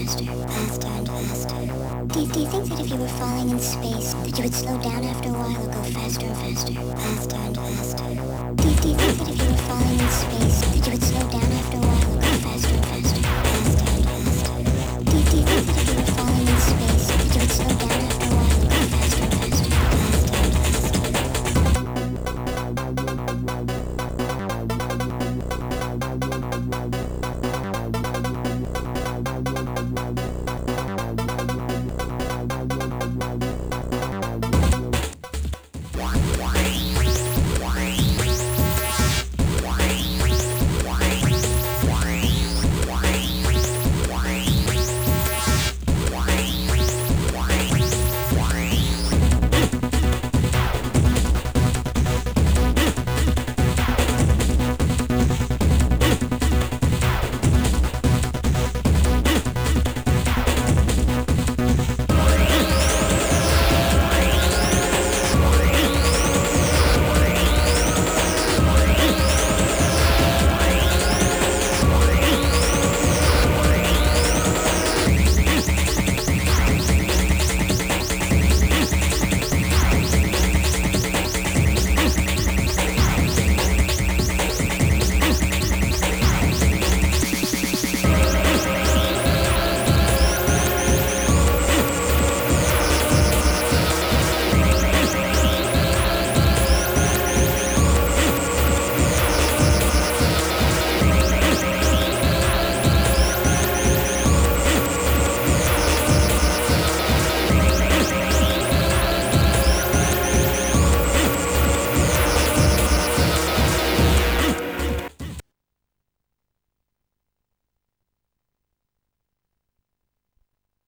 faster, faster and faster. Do you think that if you were falling in space, that you would slow down after a while or go faster and faster, faster and faster? Do you think that if you were falling in space, that you would slow down after a while?